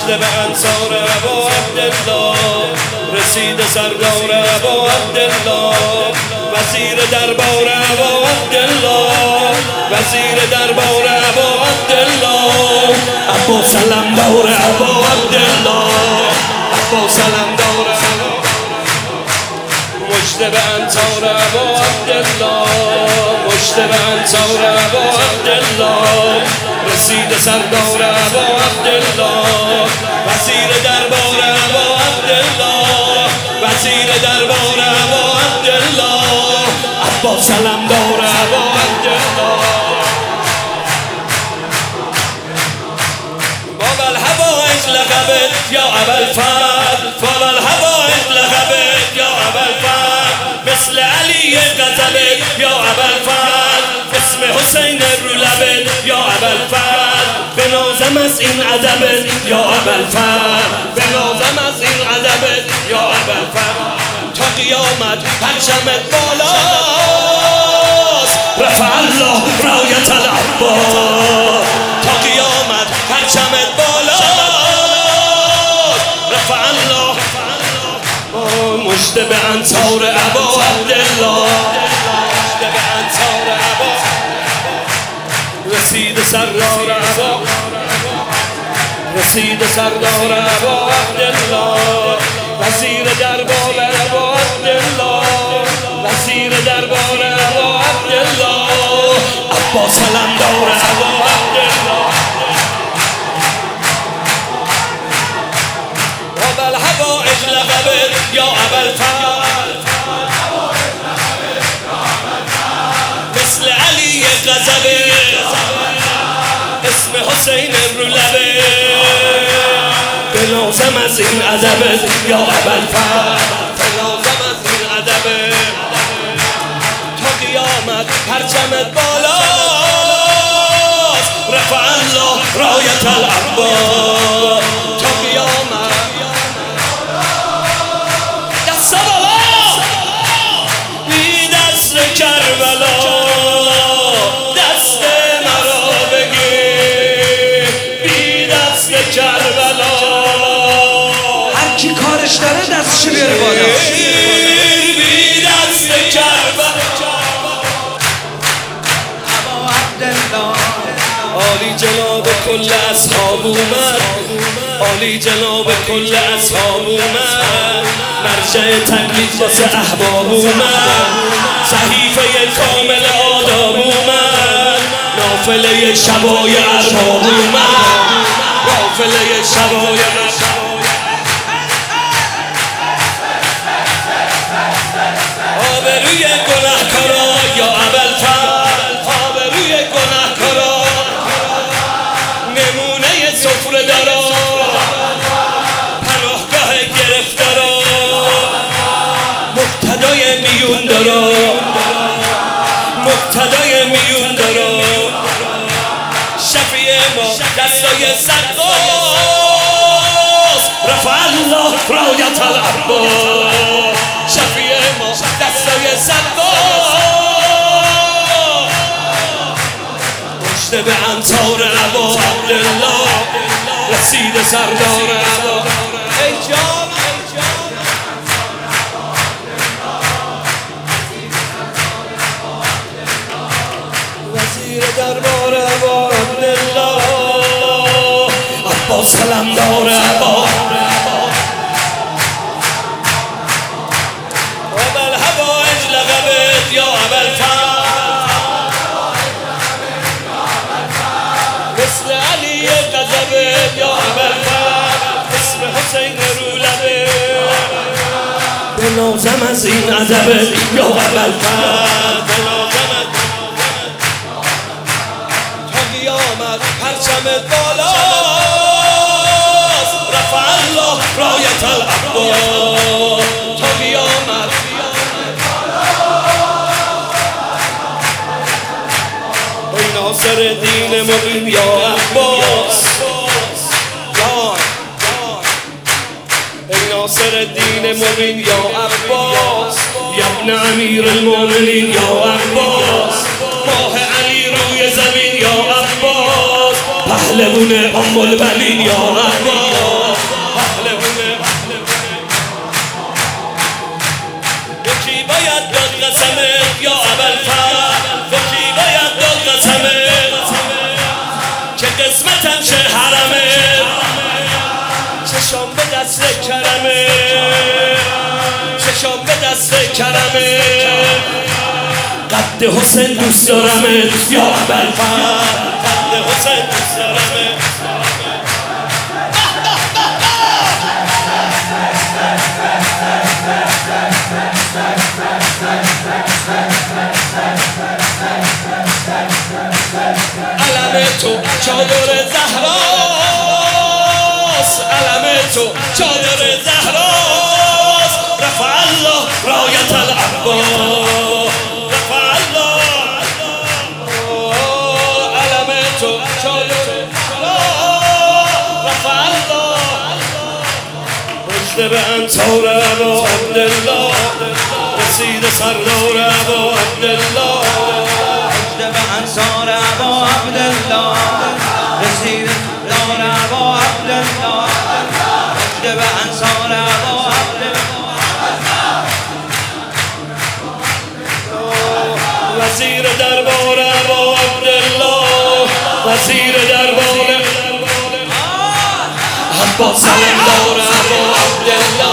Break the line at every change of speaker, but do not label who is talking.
به انصار ابا عبدالله، رسید سردار ابا عبدالله، وزیر دربار ابا عبدالله، وزیر دربار ابا عبدالله، ابا سلمدار ابا عبدالله، ابا سلمدار مجد به انصار ابا عبدالله، مجد به انصار ابا عبدالله، رسید سردار ابا عبدالله، وزیر دربار ابا عبدالله، وزیر دربار ابا عبدالله، ابا سلمدار ابا عبدالله. باب الحوائج لقبت یا ابا الفضل، باب الحوائج لقبت یا ابا الفضل، مثل علی غضبت یا ابا الفضل، اسم حسین رو لبت یا ابا الفضل، بنازم از این ادبت یا ابا الفضل، بنازم از این ادبت یا ابا الفضل، تا قیامت پرچمت بالاست، رفع الله رایت العباس، تا قیامت پرچمت بالاست، رفع الله مجد به انصار ابا عبدالله، مجد به انصار ابا، رسید سردار ابا، رسید سردار ابا عبدالله، وزیر دربار ابا عبدالله، وزیر دربار ابا عبدالله، ابا سلمدار ابا عبدالله. باب الحوائج لقبت یا ابا الفضل، مثل علی غضبت، اسم حسین رو لبت، بنازم از این ادبت یا ابا الفضل، بنازم از این ادبت، تا قیامت پرچمت بالاست، رفع الله رایت العباس، تا قیامت دست بالا بی دست کربلا، دست مرا بگیر بی دست کربلا،
هر کی کارش داره دستشو بیاره بالا،
بی دست کربلا.
ابا عبدالله
عالی جناب کل اصحاب اومد، عالی جناب کل اصحاب اومد، مرجع تقلید واسه احباب اومد، صحیفه کامل آداب اومد، نافله شبای ارباب اومد، نافله شبای آبروی گناهکارا یا ابا الفضل، آبروی گناهکارا، نمونه سفره دارا، پناهگاه گرفتارا، مقتدای میون دارا، مقتدای میون دارا، شفیع ما دستای سقاس، رفع الله رایت العباس، شفیع ما دستای سقاس، مجد به انصار ابا عبدالله، رسید سردار ابا. ای جان وزیر دربار ابا عبدالله، ابا سلمدار ابا، باب الحوائج لقبت یا ابا الفضل، مثل علی غضبت یا ابا الفضل، اسم حسین رو لبت، بنازم از این ادبت یا ابا الفضل، بنازم تا قیامت پرچمت بالاست، رفع الله رایت العباس، تا قیامت ای ناصر دین مبین یا عباس، ای ناصر دین مبین یا عباس، یا ابن امیر المؤمنین یا عباس، ماه علی روی زمین یا عباس، پهلوان ام البنین یا عباس. فقد حسین دوست دارمت یا ابوالفضل، فقد حسین دوست دارمت. علم تو چادر زهراست، علم تو چادر زهراست. رفع الله رایت العباس، رفع الله. علم تو چادر زهراست، رفع الله. مجد به انصار ابا عبدالله، رسید سردار ابا عبدالله.
مجد به انصار ابا عبدالله، رسید سردار ابا عبدالله. مجد به انصار ابا عبدالله،
وزیر دربار ابا عبدالله، وزیر دربار عباس علمدار ابا عبدالله.